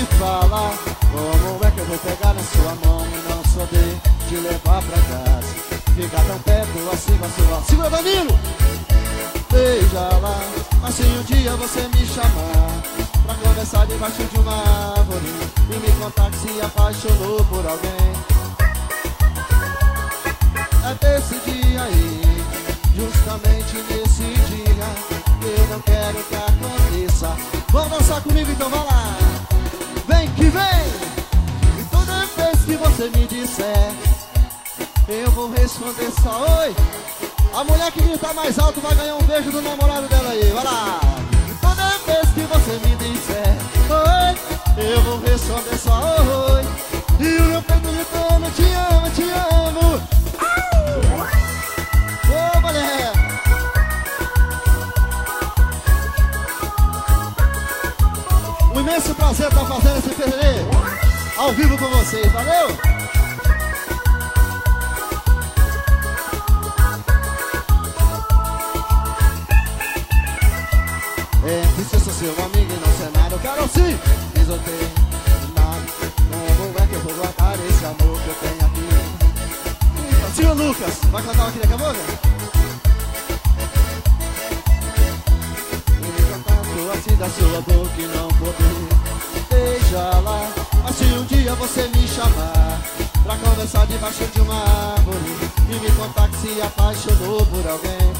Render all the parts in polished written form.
me fala, como é que eu vou pegar na sua mão e não poder te levar pra casa? Ficar tão perto assim com a sua... Segura, Danilo! Beija lá, mas se um dia você me chamar pra conversar debaixo de uma árvore e me contar que se apaixonou por alguém, é desse dia aí, justamente nesse dia, que eu não quero que aconteça. Vamos dançar comigo então, vai lá! Vem que vem! E toda vez que você me disser, eu vou responder só oi. A mulher que gritar mais alto vai ganhar um beijo do namorado dela aí, vai lá! E toda vez que você me disser oi, eu vou responder só oi. E o meu peito gritando, te amo, te amo. Ô, mulher! Um imenso prazer estar fazendo esse PDD ao vivo com vocês, valeu? Se eu sou seu amigo e não sei nada, eu quero sim pisoteio nada. Como é que eu vou guardar esse amor que eu tenho aqui? Senhor Lucas, vai cantar aqui daqui a pouco? Me cantando assim da sua boca e não poder beijar lá. Mas se um dia você me chamar pra conversar debaixo de uma árvore e me contar que se apaixonou por alguém,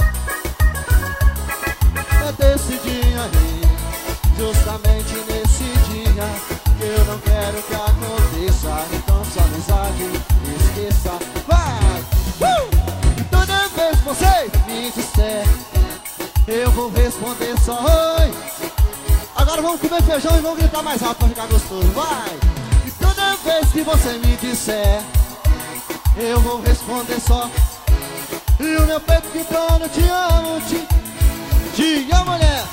é desse dia aí, justamente nesse dia, que eu não quero que aconteça. Então sua amizade esqueça. Vai! E toda vez que você me disser, eu vou responder só oi. Agora vamos comer feijão e vamos gritar mais alto pra ficar gostoso. Vai! E toda vez que você me disser, eu vou responder só. E o meu peito gritando, te amo, te amo, mulher!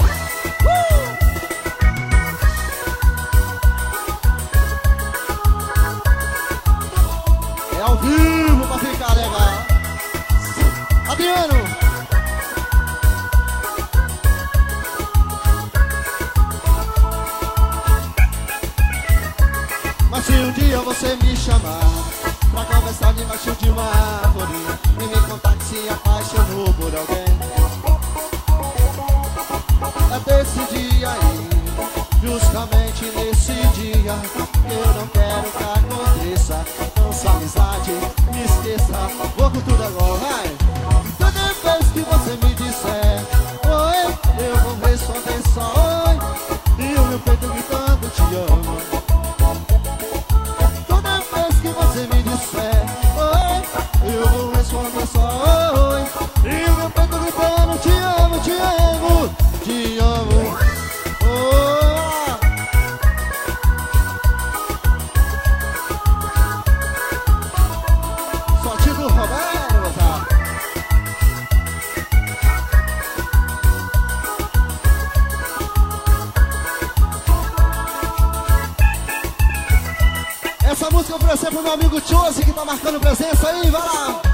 É ao vivo pra ficar legal. Adriano! Mas se um dia você me chamar pra conversar debaixo de uma árvore e me contar que se apaixonou por alguém, é desse dia aí, justamente nesse dia, que eu não quero que aconteça. Então sua amizade me esqueça. Vou com tudo agora, vai! Toda vez que você me disser oi, eu vou responder só oi. E o meu peito gritando, te amo. Toda vez que você me disser oi, eu vou responder só oi. E o meu peito gritando, te amo, te amo, te amo. Só tio do Roberto, tá? Essa música eu oferecer pro meu amigo Chose, que tá marcando presença aí, vai lá!